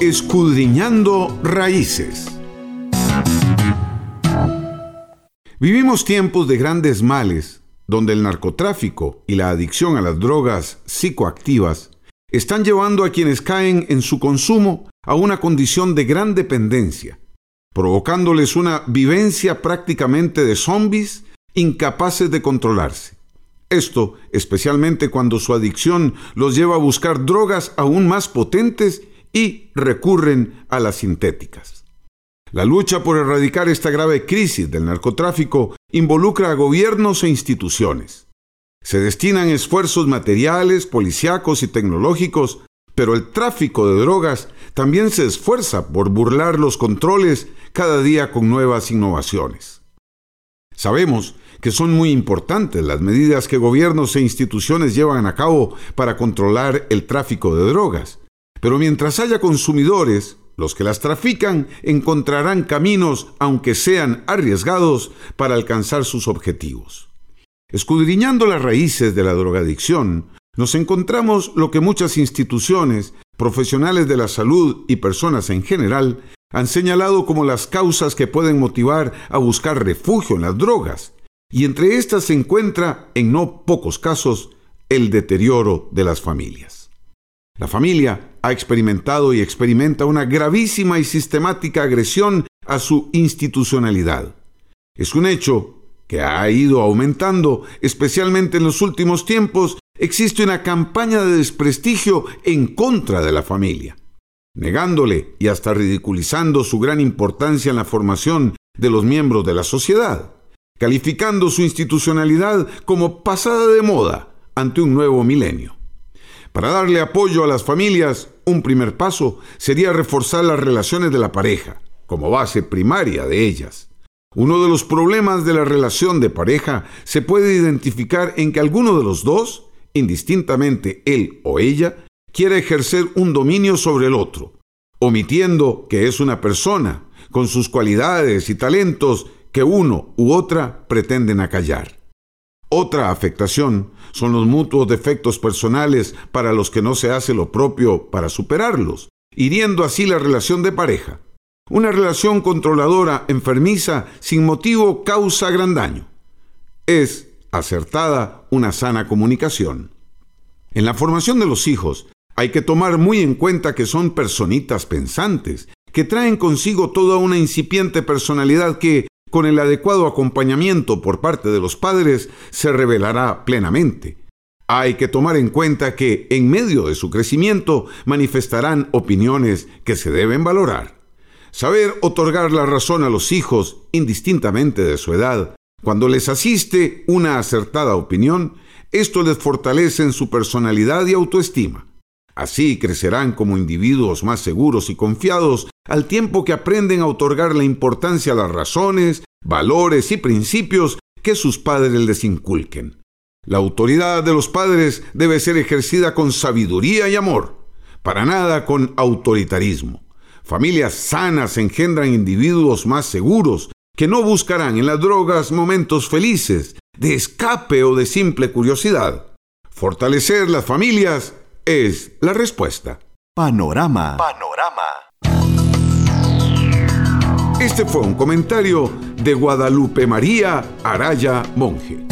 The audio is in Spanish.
Escudriñando raíces. Vivimos tiempos de grandes males, donde el narcotráfico y la adicción a las drogas psicoactivas están llevando a quienes caen en su consumo a una condición de gran dependencia, provocándoles una vivencia prácticamente de zombies incapaces de controlarse. Esto especialmente cuando su adicción los lleva a buscar drogas aún más potentes y recurren a las sintéticas. La lucha por erradicar esta grave crisis del narcotráfico involucra a gobiernos e instituciones. Se destinan esfuerzos materiales, policíacos y tecnológicos, pero el tráfico de drogas también se esfuerza por burlar los controles cada día con nuevas innovaciones. Sabemos que son muy importantes las medidas que gobiernos e instituciones llevan a cabo para controlar el tráfico de drogas, pero mientras haya consumidores, los que las trafican encontrarán caminos, aunque sean arriesgados, para alcanzar sus objetivos. Escudriñando las raíces de la drogadicción, nos encontramos lo que muchas instituciones, profesionales de la salud y personas en general han señalado como las causas que pueden motivar a buscar refugio en las drogas, y entre estas se encuentra, en no pocos casos, el deterioro de las familias. La familia ha experimentado y experimenta una gravísima y sistemática agresión a su institucionalidad. Es un hecho que ha ido aumentando, especialmente en los últimos tiempos. Existe una campaña de desprestigio en contra de la familia, negándole y hasta ridiculizando su gran importancia en la formación de los miembros de la sociedad, calificando su institucionalidad como pasada de moda ante un nuevo milenio. Para darle apoyo a las familias, un primer paso sería reforzar las relaciones de la pareja, como base primaria de ellas. Uno de los problemas de la relación de pareja se puede identificar en que alguno de los dos, indistintamente él o ella, quiere ejercer un dominio sobre el otro, omitiendo que es una persona con sus cualidades y talentos que uno u otra pretenden acallar. Otra afectación son los mutuos defectos personales para los que no se hace lo propio para superarlos, hiriendo así la relación de pareja. Una relación controladora, enfermiza, sin motivo, causa gran daño. Es acertada una sana comunicación. En la formación de los hijos hay que tomar muy en cuenta que son personitas pensantes, que traen consigo toda una incipiente personalidad que, con el adecuado acompañamiento por parte de los padres, se revelará plenamente. Hay que tomar en cuenta que, en medio de su crecimiento, manifestarán opiniones que se deben valorar. Saber otorgar la razón a los hijos, indistintamente de su edad, cuando les asiste una acertada opinión, esto les fortalece en su personalidad y autoestima. Así crecerán como individuos más seguros y confiados al tiempo que aprenden a otorgar la importancia a las razones, valores y principios que sus padres les inculquen. La autoridad de los padres debe ser ejercida con sabiduría y amor, para nada con autoritarismo. Familias sanas engendran individuos más seguros que no buscarán en las drogas momentos felices, de escape o de simple curiosidad. Fortalecer las familias es la respuesta. Panorama. Este fue un comentario de Guadalupe María Araya Monge.